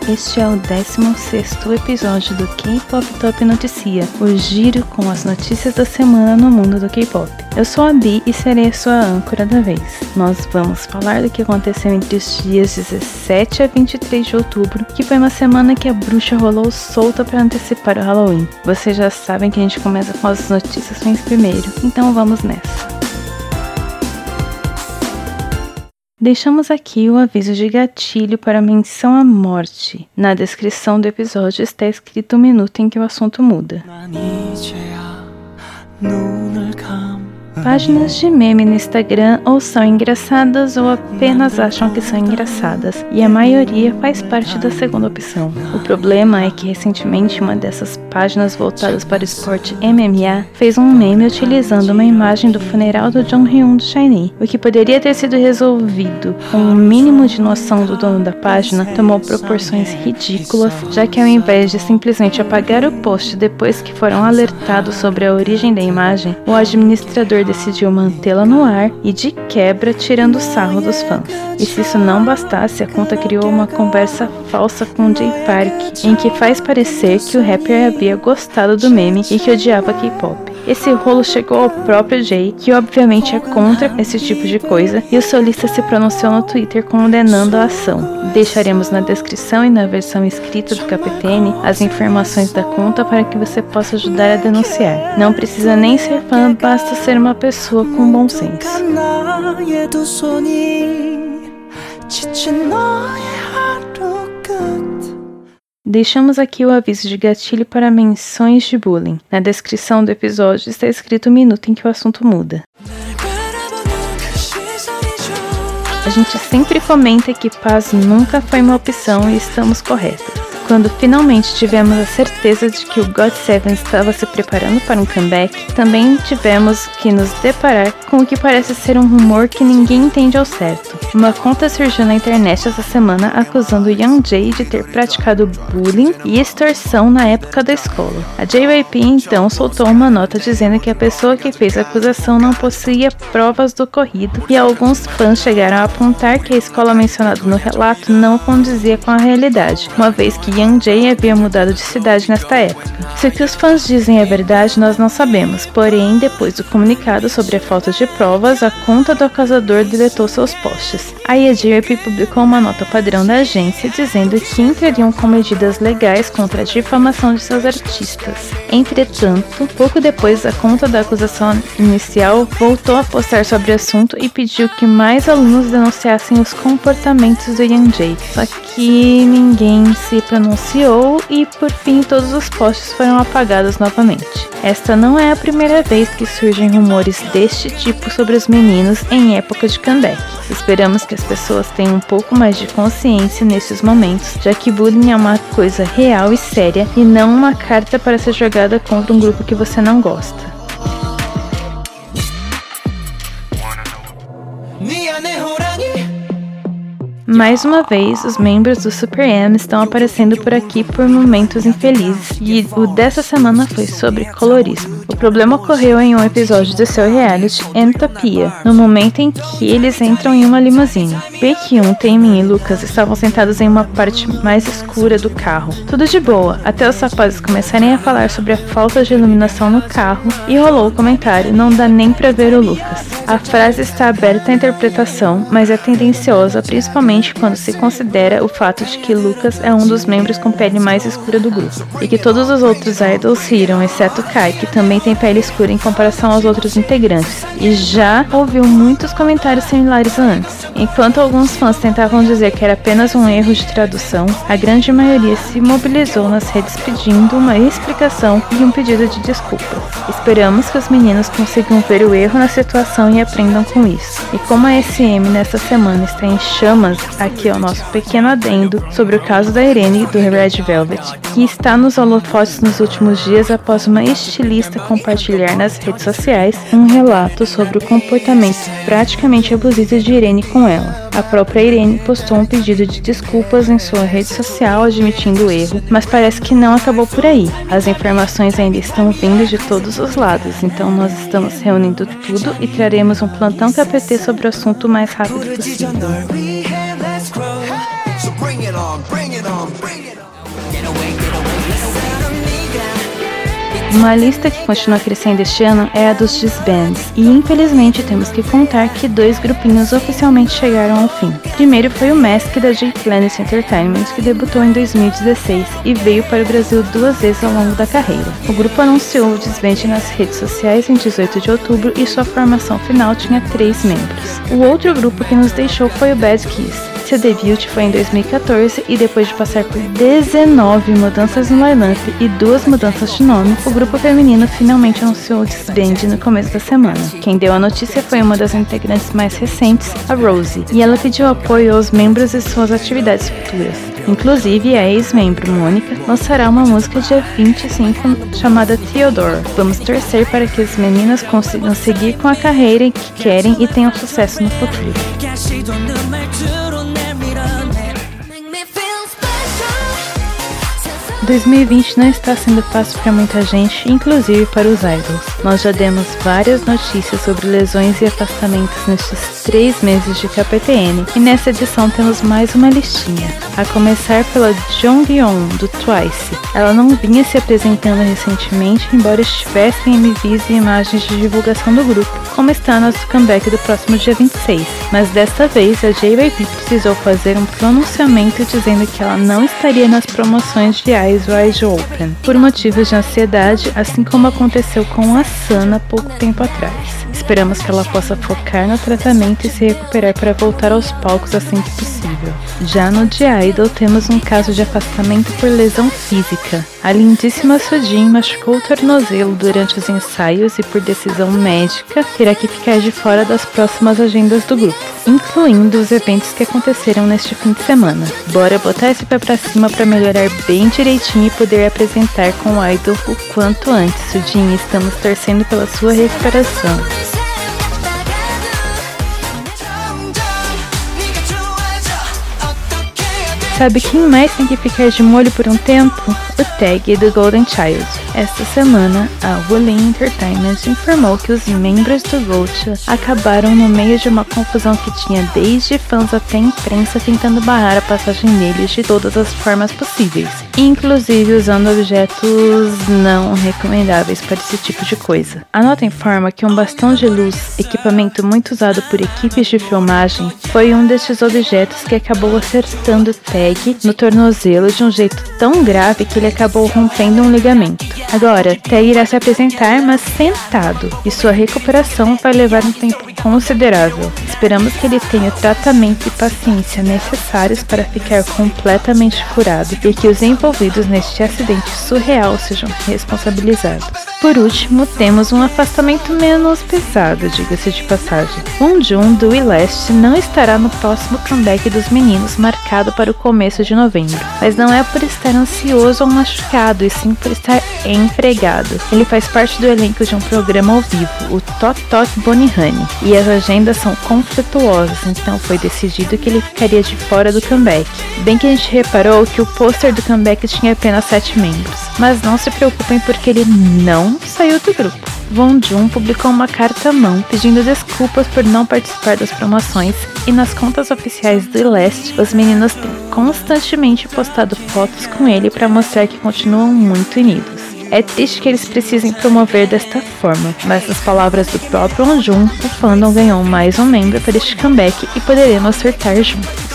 Este é o 16º episódio do K-Pop Top Noticia, o giro com as notícias da semana no mundo do K-Pop. Eu sou a Bi e serei a sua âncora da vez. Nós vamos falar do que aconteceu entre os dias 17 a 23 de outubro, que foi uma semana que a bruxa rolou solta para antecipar o Halloween. Vocês já sabem que a gente começa com as notícias ruins primeiro, então vamos nessa. Deixamos aqui o aviso de gatilho para menção à morte. Na descrição do episódio está escrito o minuto em que o assunto muda. Páginas de meme no Instagram ou são engraçadas ou apenas acham que são engraçadas, e a maioria faz parte da segunda opção. O problema é que recentemente uma dessas páginas voltadas para o esporte MMA fez um meme utilizando uma imagem do funeral do Jonghyun do SHINee. O que poderia ter sido resolvido com um mínimo de noção do dono da página tomou proporções ridículas, já que ao invés de simplesmente apagar o post depois que foram alertados sobre a origem da imagem, o administrador decidiu mantê-la no ar e, de quebra, tirando sarro dos fãs. E se isso não bastasse, a conta criou uma conversa falsa com Jay Park, em que faz parecer que o rapper havia gostado do meme e que odiava K-pop. Esse rolo chegou ao próprio Jay, que obviamente é contra esse tipo de coisa, e o solista se pronunciou no Twitter condenando a ação. Deixaremos na descrição e na versão escrita do KPTN as informações da conta para que você possa ajudar a denunciar. Não precisa nem ser fã, basta ser uma pessoa com bom senso. Deixamos aqui o aviso de gatilho para menções de bullying. Na descrição do episódio está escrito o minuto em que o assunto muda. A gente sempre comenta que paz nunca foi uma opção e estamos corretos. Quando finalmente tivemos a certeza de que o GOT7 estava se preparando para um comeback, também tivemos que nos deparar com o que parece ser um rumor que ninguém entende ao certo. Uma conta surgiu na internet essa semana acusando Youngjae de ter praticado bullying e extorsão na época da escola. A JYP então soltou uma nota dizendo que a pessoa que fez a acusação não possuía provas do ocorrido, e alguns fãs chegaram a apontar que a escola mencionada no relato não condizia com a realidade, uma vez que Youngjae havia mudado de cidade nesta época. Se o que os fãs dizem é verdade, nós não sabemos, porém, depois do comunicado sobre a falta de provas, a conta do acusador deletou seus posts. Aí a JYP publicou uma nota padrão da agência dizendo que entrariam com medidas legais contra a difamação de seus artistas. Entretanto, pouco depois, a conta da acusação inicial voltou a postar sobre o assunto e pediu que mais alunos denunciassem os comportamentos do Youngjae. Só que ninguém se pronunciou e, por fim, todos os posts foram apagados novamente. Esta não é a primeira vez que surgem rumores deste tipo sobre os meninos em época de comeback. Esperamos que as pessoas tenham um pouco mais de consciência nesses momentos, já que bullying é uma coisa real e séria e não uma carta para ser jogada contra um grupo que você não gosta. Mais uma vez, os membros do Super M estão aparecendo por aqui por momentos infelizes, e o dessa semana foi sobre colorismo. O problema ocorreu em um episódio do seu reality Entopia, no momento em que eles entram em uma limusine. Baekhyun, Taemin e Lucas estavam sentados em uma parte mais escura do carro. Tudo de boa, até os rapazes começarem a falar sobre a falta de iluminação no carro, e rolou o comentário: não dá nem pra ver o Lucas. A frase está aberta à interpretação, mas é tendenciosa, principalmente quando se considera o fato de que Lucas é um dos membros com pele mais escura do grupo, e que todos os outros idols riram, exceto Kai, que também tem pele escura em comparação aos outros integrantes, e já ouviu muitos comentários similares antes. Enquanto alguns fãs tentavam dizer que era apenas um erro de tradução, a grande maioria se mobilizou nas redes pedindo uma explicação e um pedido de desculpas. Esperamos que os meninos consigam ver o erro na situação e aprendam com isso. E como a SM nessa semana está em chamas, aqui é o nosso pequeno adendo sobre o caso da Irene do Red Velvet, que está nos holofotes nos últimos dias após uma estilista compartilhar nas redes sociais um relato sobre o comportamento praticamente abusivo de Irene com ela. A própria Irene postou um pedido de desculpas em sua rede social admitindo o erro, mas parece que não acabou por aí. As informações ainda estão vindo de todos os lados, então nós estamos reunindo tudo e traremos um plantão KPT sobre o assunto o mais rápido possível. Uma lista que continua crescendo este ano é a dos disbands, e infelizmente temos que contar que 2 grupinhos oficialmente chegaram ao fim. Primeiro foi o Mask da J-Planet Entertainment, que debutou em 2016 e veio para o Brasil 2 vezes ao longo da carreira. O grupo anunciou o disband nas redes sociais em 18 de outubro e sua formação final tinha 3 membros. O outro grupo que nos deixou foi o Bad Kiss. Seu debut foi em 2014 e depois de passar por 19 mudanças no line-up e 2 mudanças de nome, o grupo feminino finalmente anunciou o disband no começo da semana. Quem deu a notícia foi uma das integrantes mais recentes, a Rosie, e ela pediu apoio aos membros e suas atividades futuras. Inclusive, a ex-membro Mônica lançará uma música dia 25 chamada Theodore. Vamos torcer para que as meninas consigam seguir com a carreira que querem e tenham sucesso no futuro. 2020 não está sendo fácil para muita gente, inclusive para os idols. Nós já demos várias notícias sobre lesões e afastamentos nestes 3 meses de KPTN, e nessa edição temos mais uma listinha, a começar pela Jonghyun, do Twice. Ela não vinha se apresentando recentemente, embora estivesse em MVs e imagens de divulgação do grupo, como está nosso comeback do próximo dia 26, mas desta vez a JYP precisou fazer um pronunciamento dizendo que ela não estaria nas promoções de Eyes Wide Open, por motivos de ansiedade, assim como aconteceu com a Sana pouco tempo atrás. Esperamos que ela possa focar no tratamento e se recuperar para voltar aos palcos assim que possível. Já no The Idol temos um caso de afastamento por lesão física. A lindíssima Sujin machucou o tornozelo durante os ensaios e por decisão médica terá que ficar de fora das próximas agendas do grupo, incluindo os eventos que aconteceram neste fim de semana. Bora botar esse pé pra cima para melhorar bem direitinho e poder apresentar com o Idol o quanto antes, Sujin, estamos torcendo pela sua recuperação. Sabe quem mais tem que ficar de molho por um tempo? O tag do Golden Child. Esta semana, a Wooling Entertainment informou que os membros do Gotcha acabaram no meio de uma confusão que tinha desde fãs até imprensa tentando barrar a passagem deles de todas as formas possíveis, inclusive usando objetos não recomendáveis para esse tipo de coisa. A nota informa que um bastão de luz, equipamento muito usado por equipes de filmagem, foi um destes objetos que acabou acertando o tag no tornozelo de um jeito tão grave que ele acabou rompendo um ligamento. Agora, Tag irá se apresentar, mas sentado, e sua recuperação vai levar um tempo considerável. Esperamos que ele tenha o tratamento e paciência necessários para ficar completamente curado e que os envolvidos neste acidente surreal sejam responsabilizados. Por último, temos um afastamento menos pesado, diga-se de passagem. Wonjun, do Elast, não estará no próximo comeback dos meninos, marcado para o começo de novembro. Mas não é por estar ansioso ou machucado, e sim por estar empregado. Ele faz parte do elenco de um programa ao vivo, o Tot Tot Bonnie Honey, e as agendas são conflituosas, então foi decidido que ele ficaria de fora do comeback. Bem que a gente reparou que o pôster do comeback tinha apenas 7 membros, mas não se preocupem porque ele não saiu do grupo. Wonjun publicou uma carta à mão pedindo desculpas por não participar das promoções, e nas contas oficiais do Elast, os meninos têm constantemente postado fotos com ele para mostrar que continuam muito unidos. É triste que eles precisem promover desta forma, mas nas palavras do próprio Wonjun, o fandom ganhou mais um membro para este comeback e poderemos surtar juntos.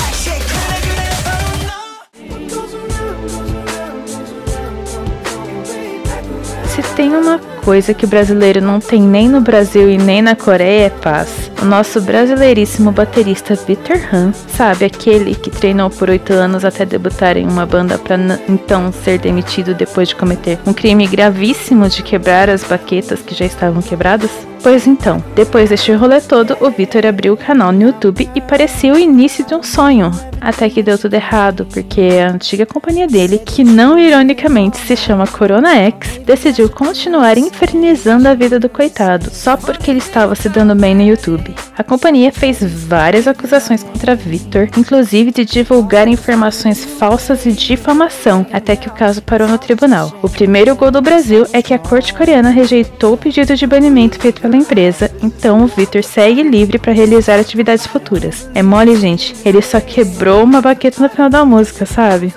Se tem uma coisa que o brasileiro não tem nem no Brasil e nem na Coreia é paz. O nosso brasileiríssimo baterista Victor Han, sabe, aquele que treinou por 8 anos até debutar em uma banda para então ser demitido depois de cometer um crime gravíssimo de quebrar as baquetas que já estavam quebradas? Pois então, depois deste rolê todo, o Victor abriu o canal no YouTube e parecia o início de um sonho. Até que deu tudo errado, porque a antiga companhia dele, que não ironicamente se chama Corona X, decidiu continuar infernizando a vida do coitado, só porque ele estava se dando bem no YouTube. A companhia fez várias acusações contra Victor, inclusive de divulgar informações falsas e difamação, até que o caso parou no tribunal. O primeiro gol do Brasil é que a corte coreana rejeitou o pedido de banimento feito pela da empresa, então o Victor segue livre para realizar atividades futuras. É mole, gente, ele só quebrou uma baqueta no final da música, sabe?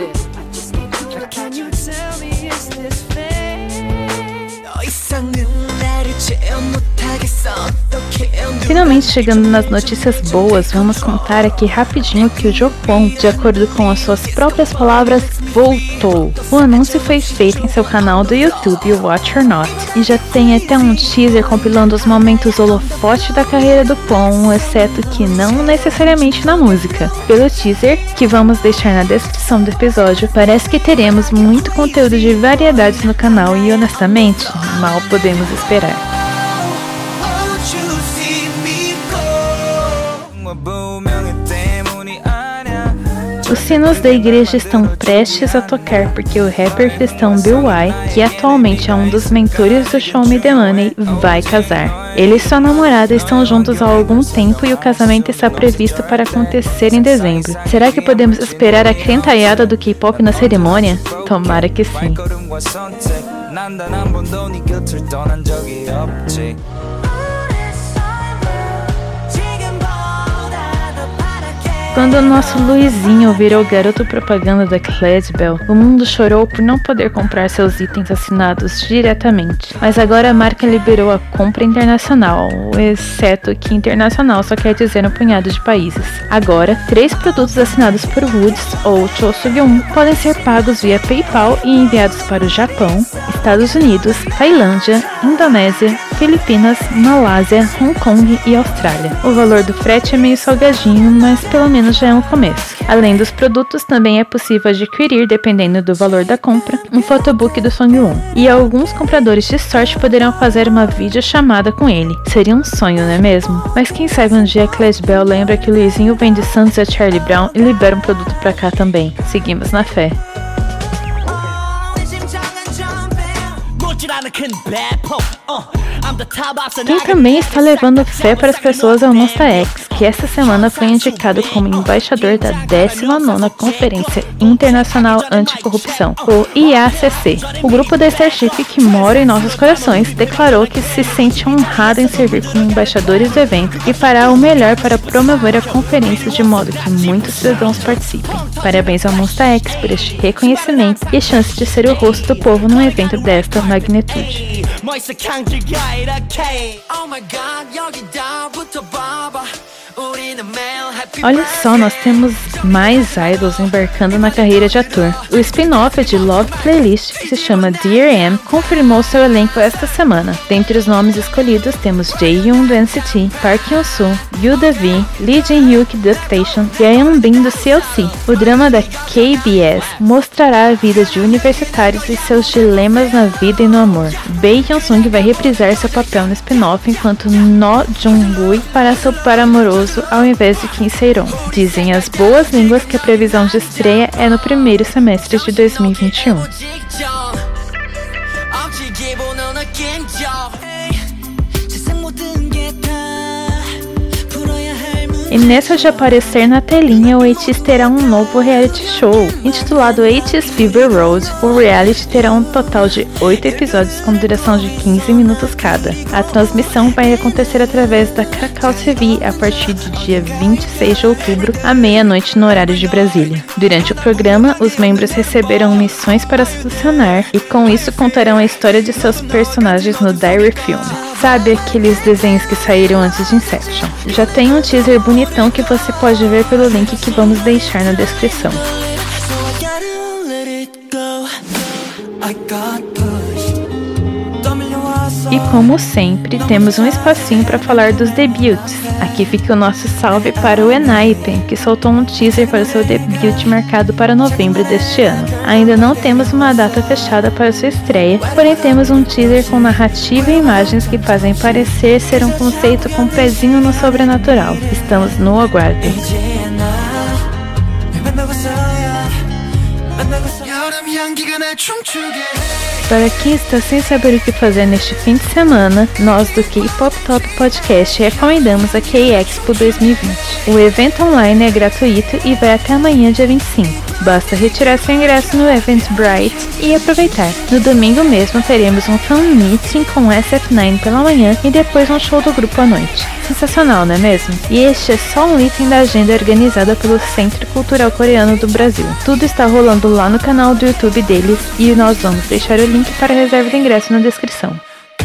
Finalmente chegando nas notícias boas, vamos contar aqui rapidinho que o Jocwon, de acordo com as suas próprias palavras, voltou. O anúncio foi feito em seu canal do YouTube, Watch or Not, e já tem até um teaser compilando os momentos holofote da carreira do Kwon, exceto que não necessariamente na música. Pelo teaser, que vamos deixar na descrição do episódio, parece que teremos muito conteúdo de variedades no canal e honestamente, mal podemos esperar. Os sinos da igreja estão prestes a tocar porque o rapper cristão Bill Y, que atualmente é um dos mentores do Show Me The Money, vai casar. Ele e sua namorada estão juntos há algum tempo e o casamento está previsto para acontecer em dezembro. Será que podemos esperar a crentaiada do K-pop na cerimônia? Tomara que sim. Quando o nosso Luizinho virou garoto propaganda da Cladbell, o mundo chorou por não poder comprar seus itens assinados diretamente. Mas agora a marca liberou a compra internacional, exceto que internacional só quer dizer um punhado de países. Agora, 3 produtos assinados por Woods ou Cho Soo-kyung podem ser pagos via PayPal e enviados para o Japão, Estados Unidos, Tailândia, Indonésia, Filipinas, Malásia, Hong Kong e Austrália. O valor do frete é meio salgadinho, mas pelo menos já é um começo. Além dos produtos, também é possível adquirir, dependendo do valor da compra, um photobook do Songwon. E alguns compradores de sorte poderão fazer uma videochamada com ele. Seria um sonho, não é mesmo? Mas quem sabe um dia a Cladbell lembra que o Luizinho vem de Santos a Charlie Brown e libera um produto pra cá também. Seguimos na fé. Quem também está levando fé para as pessoas é o Monsta X, que essa semana foi indicado como embaixador da 19ª Conferência Internacional Anticorrupção, ou IACC. O grupo da Starship, que mora em nossos corações, declarou que se sente honrado em servir como embaixadores do evento e fará o melhor para promover a conferência de modo que muitos cidadãos participem. Parabéns ao Monsta X por este reconhecimento e a chance de ser o rosto do povo num evento desta magnitude. Olha só, nós temos mais idols embarcando na carreira de ator. O spin-off de Love Playlist, que se chama Dear M, confirmou seu elenco esta semana. Dentre os nomes escolhidos temos Jaehyun do NCT, Park Hyun-soo, Yoo Da-vi, Lee Jin-hyuk do Station e Yeon Bin do CLC. O drama da KBS mostrará a vida de universitários e seus dilemas na vida e no amor. Bae Hyun-sung vai reprisar seu papel no spin-off enquanto No Jung-woo fará seu par amoroso ao invés de Kim Se-ron. Dizem as boas línguas que a previsão de estreia é no primeiro semestre de 2021. E nessa de aparecer na telinha, o ATEEZ terá um novo reality show. Intitulado ATEEZ Fever Road, o reality terá um total de 8 episódios com duração de 15 minutos cada. A transmissão vai acontecer através da Kakao TV a partir do dia 26 de outubro, à meia-noite no horário de Brasília. Durante o programa, os membros receberão missões para solucionar e com isso contarão a história de seus personagens no Diary Film. Sabe aqueles desenhos que saíram antes de Inception? Já tem um teaser bonitão que você pode ver pelo link que vamos deixar na descrição. E como sempre, temos um espacinho para falar dos debuts. Aqui fica o nosso salve para o ENHYPEN, que soltou um teaser para o seu debut marcado para novembro deste ano. Ainda não temos uma data fechada para sua estreia, porém temos um teaser com narrativa e imagens que fazem parecer ser um conceito com um pezinho no sobrenatural. Estamos no aguardo. Para quem está sem saber o que fazer neste fim de semana, nós do K-Pop Top Podcast recomendamos a K-Expo 2020. O evento online é gratuito e vai até amanhã, dia 25. Basta retirar seu ingresso no Eventbrite e aproveitar. No domingo mesmo teremos um fan meeting com SF9 pela manhã e depois um show do grupo à noite. Sensacional, não é mesmo? E este é só um item da agenda organizada pelo Centro Cultural Coreano do Brasil. Tudo está rolando lá no canal do YouTube deles e nós vamos deixar o link para a reserva de ingresso na descrição.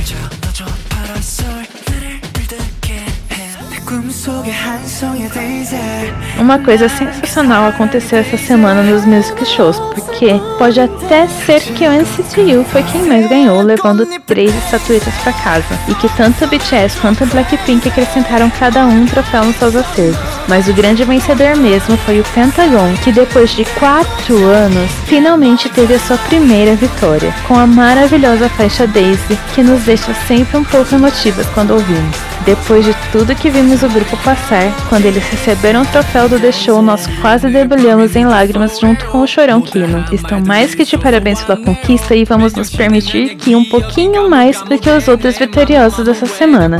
Uma coisa sensacional aconteceu essa semana nos Music Shows, porque pode até ser que o NCT U foi quem mais ganhou, levando 3 estatuetas para casa, e que tanto o BTS quanto o Blackpink acrescentaram cada um troféu nos seus acervos. Mas o grande vencedor mesmo foi o Pentagon, que depois de 4 anos, finalmente teve a sua primeira vitória, com a maravilhosa faixa Daisy, que nos deixa sempre um pouco emotivas quando ouvimos. Depois de tudo que vimos o grupo passar, quando eles receberam o troféu do The Show, nós quase debulhamos em lágrimas junto com o chorão Kino. Estão mais que de parabéns pela conquista e vamos nos permitir que um pouquinho mais do que os outros vitoriosos dessa semana.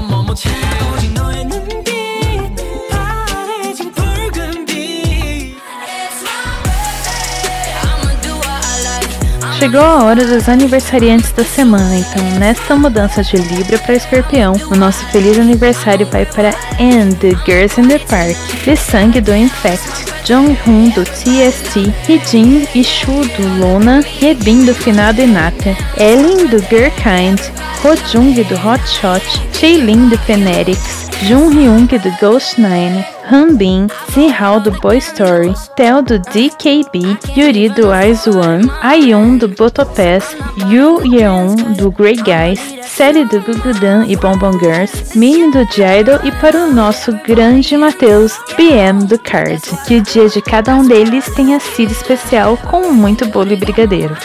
Chegou a hora dos aniversariantes da semana, então nesta mudança de Libra para Escorpião, o nosso feliz aniversário vai para Anne, do Girls in the Park, Lee-Sung, do Infect, Jong-hoon, do TST, Hee-jin e Shu, do Luna, Yebin, do finado Inaka, Ellen, do Girl Kind, Ho-jung, do Hot Shot, Shailin, do Phenetics, Jung-hyun, do Ghost 9, Han-bin, Si-hao, do Boy Story, Tae, do DKB, Yuri, do IZ*ONE, Ayeon, do Botopass, Yu Yeon, do Grey Guys, Sally, do Gugudan e Bonbon Girls, Min, do J-IDOL e para o nosso grande Matheus, BM, do Card. Que o dia de cada um deles tenha sido especial com muito bolo e brigadeiro.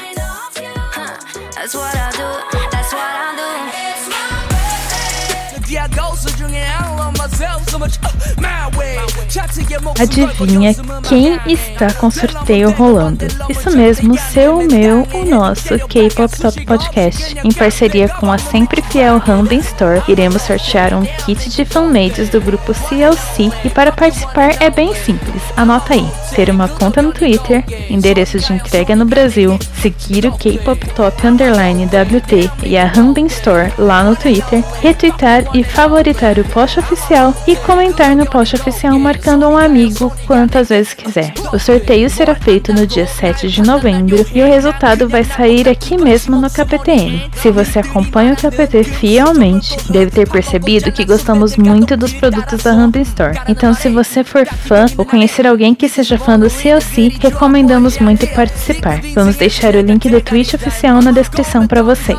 Adivinha quem está com sorteio rolando? Isso mesmo, o nosso K-Pop Top Podcast. Em parceria com a sempre fiel Hanbin Store, iremos sortear um kit de fanmades do grupo CLC e para participar é bem simples, anota aí. Ter uma conta no Twitter, endereço de entrega no Brasil, seguir o K-Pop Top _WT e a Hanbin Store lá no Twitter, retweetar e favoritar o post oficial e comentar no post oficial marcando um amigo quantas vezes quiser. O sorteio será feito no dia 7 de novembro e o resultado vai sair aqui mesmo no KPTN. Se você acompanha o KPT fielmente, deve ter percebido que gostamos muito dos produtos da Hanbin Store. Então, se você for fã ou conhecer alguém que seja fã do CLC, recomendamos muito participar. Vamos deixar o link do Twitch oficial na descrição para vocês.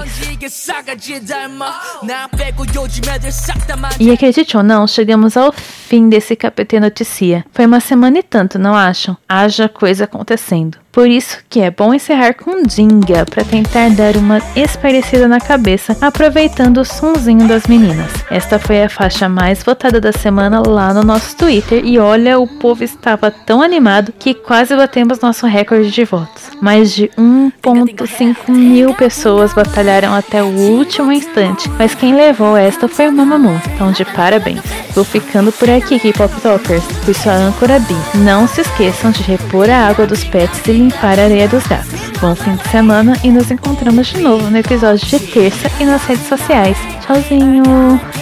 E acredite ou não, chegamos ao fim desse KPT Noticia. Foi uma semana e tanto, não acham? Haja coisa acontecendo. Por isso que é bom encerrar com Jinga, para tentar dar uma esparecida na cabeça, aproveitando o sonzinho das meninas. Esta foi a faixa mais votada da semana lá no nosso Twitter e olha, o povo estava tão animado que quase batemos nosso recorde de votos. Mais de 1.5 mil pessoas batalharam até o último instante, mas quem levou esta foi o Mamamoo, então de parabéns. Vou ficando por aqui, K-Pop Toppers, fui sua âncora Bi. Não se esqueçam de repor a água dos pets e limpar a areia dos gatos. Bom fim de semana e nos encontramos de novo no episódio de terça e nas redes sociais. Tchauzinho!